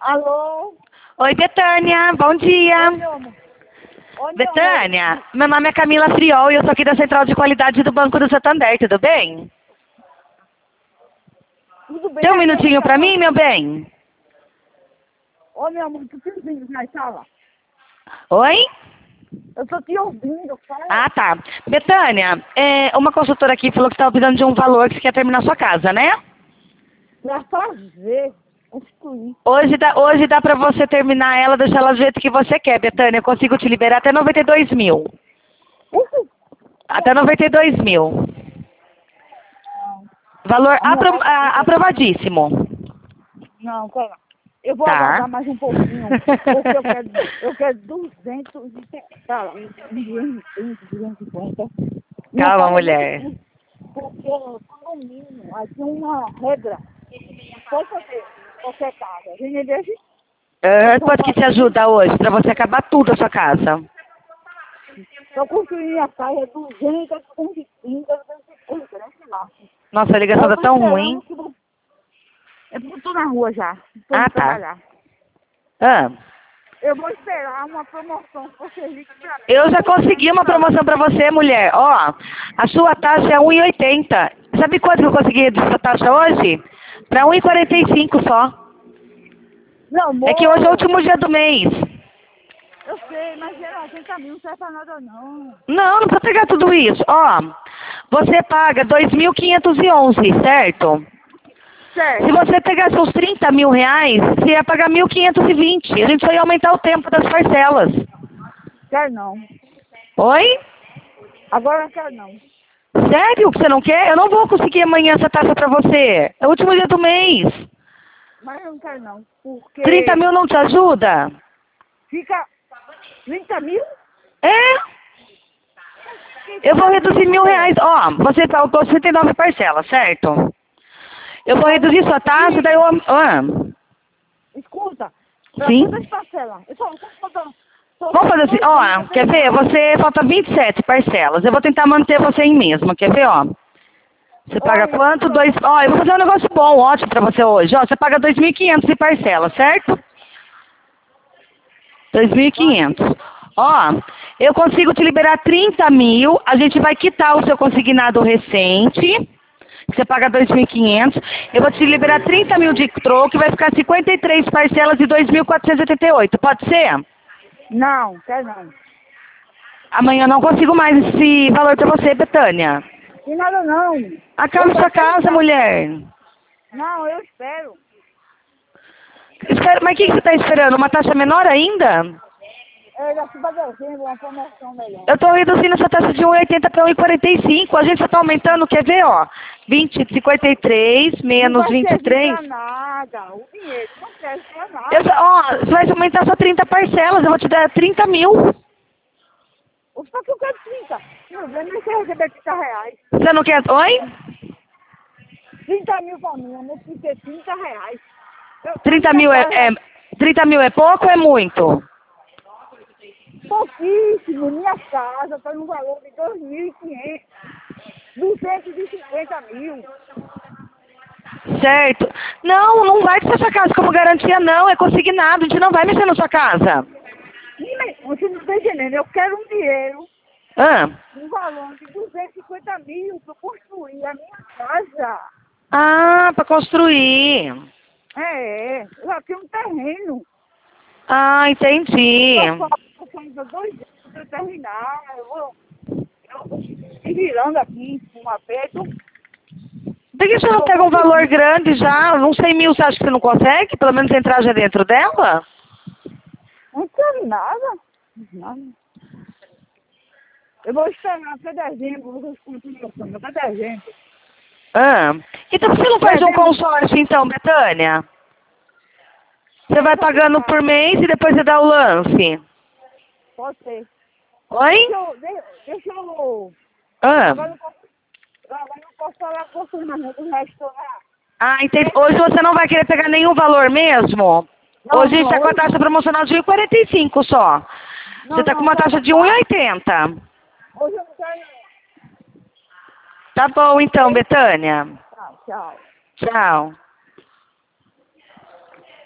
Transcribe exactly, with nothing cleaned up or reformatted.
Alô? Oi, Betânia, bom dia. Oi, meu amor. Oi, meu Betânia, amor. meu nome é Camila Friol e eu sou aqui da Central de Qualidade do Banco do Santander, tudo bem? Tudo bem? Tem um Aí, meu minutinho pra amor. mim, meu bem? Oi, meu amor, tu te ouvindo na sala? Oi? Eu tô te ouvindo, fala. Ah, tá. Betânia, é, uma consultora aqui falou que estava precisando de um valor que você quer terminar sua casa, né? Pra fazer, construir. Hoje dá, hoje dá pra você terminar ela, deixar ela do jeito que você quer, Betânia. Eu consigo te liberar até noventa e dois mil. Uhul. Até noventa e dois mil. Valor A minha apro, casa a- fica... aprovadíssimo. Não, pera. Eu vou Tá. aguardar mais um pouquinho, porque eu quero, eu quero duzentos e... Tá, duzentos e cinquenta. Minha Calma, casa é muito mulher. curta, porque condomínio, aí tem uma regra. Pode fazer qualquer casa. A gente deixa... Ah, Então, quanto que te fazendo... ajuda hoje pra você acabar tudo a sua casa? Eu construí a casa duzentos, duzentos e trinta, duzentos e cinquenta, né? Sei lá. Nossa, a Aí ligação eu tá tô tão ruim. esperando que... vou- É porque eu tô na rua já. Tô Ah, indo tá. trabalhar. Ah, Eu vou esperar uma promoção que você ligue pra mim. eu já Por consegui cento uma pra... promoção pra você, mulher. Ó, a sua taxa é um e oitenta. Sabe quanto que eu consegui dessa taxa hoje? Pra um e quarenta e cinco só. Meu É que hoje é o amor, último dia do mês. eu sei, mas zero oitenta mil não serve pra nada não. Não, não precisa pegar tudo isso. Ó, você paga dois mil quinhentos e onze, certo? Se Certo. você pegasse uns trinta mil reais, você ia pagar mil quinhentos e vinte. A gente só ia aumentar o tempo das parcelas. Quero não. Oi? Agora eu quero não. Sério que você não quer? Eu não vou conseguir amanhã essa taxa pra você. É o último dia do mês. Mas eu não quero não. trinta Porque mil não te ajuda? fica trinta mil? É? Eu vou reduzir mil reais. Ó, você faltou sessenta e nove parcelas, certo? Eu vou reduzir sua taxa, daí eu... Ah, Escuta, pra sim? quantas parcelas? Eu só estou faltando. Só Vamos fazer faltam assim, dois meses pra ó, quer ver? terminar. Você falta vinte e sete parcelas. Eu vou tentar manter você em mesmo, quer ver, ó? Você paga Olha, quanto? só, Dois... Ó, eu vou fazer um negócio bom, ótimo pra você hoje. Ó, você paga dois mil e quinhentos de parcela, certo? dois mil e vai. quinhentos. Ó, eu consigo te liberar trinta mil, a gente vai quitar o seu consignado recente, você paga dois mil e quinhentos, eu vou te liberar trinta mil de troco, vai ficar cinquenta e três parcelas de dois mil quatrocentos e oitenta e oito, pode ser? Não, quero não. Amanhã eu não consigo mais esse valor pra você, Betânia. E nada não. Eu Acalme vou sua casa, terminar. mulher. Não, eu espero. Espera, mas o que, que você está esperando? Uma taxa menor ainda? Eu já fui pra dezembro, uma promoção melhor. Eu estou reduzindo essa taxa de um e oitenta para um e quarenta e cinco. A gente só está aumentando, quer ver, ó? vinte, cinquenta e três Não menos vai vinte e servir três. pra nada. O dinheiro não serve pra Eu, nada. só- ó, você vai aumentar só trinta parcelas, eu vou te dar trinta mil. Só que eu quero trinta. Não, eu nem sei receber trinta reais. Você não quer... Oi? trinta mil pra mim, eu não preciso ter trinta reais. Eu, a trinta minha mil é, casa, é... trinta mil é pouco ou é muito? pouquíssimo, minha casa está no valor de dois mil e quinhentos. duzentos e cinquenta mil. Certo. Não, não vai ter sua casa como garantia, não. É consignado, a gente não vai mexer na sua casa. E, você não está entendendo, eu quero um dinheiro, Ah, um valor de duzentos e cinquenta mil para construir a minha casa. ah para construir. É, eu já tenho um terreno. Ah, entendi. Eu faço ainda dois anos para eu terminar. Eu vou eu, me virando aqui com um aperto. Por que você não Vou pega um valor conseguir. grande já? Uns cem mil você acha que você não consegue? Pelo menos entrar já dentro dela? Não quero nada. Nada. Eu vou esperar até dezembro, vocês continuam até dezembro. Ah. Então por que você não faz um Dezembro, consórcio então, Betânia? Você vai pagando por mês e depois você dá o lance. pode ser. Oi? Deixa eu. de- Deixa eu. Ah. Agora não posso. Agora não posso falar com você, mas não, do resto lá. Ah, entendi. Hoje você não vai querer pegar nenhum valor mesmo? Não, Hoje não, está com a hoje, taxa promocional de um e quarenta e cinco só. Você não, está com não, uma quero taxa não. de um e oitenta. Hoje eu não quero não. Tá bom então, Betânia. Tá, tchau. Tchau.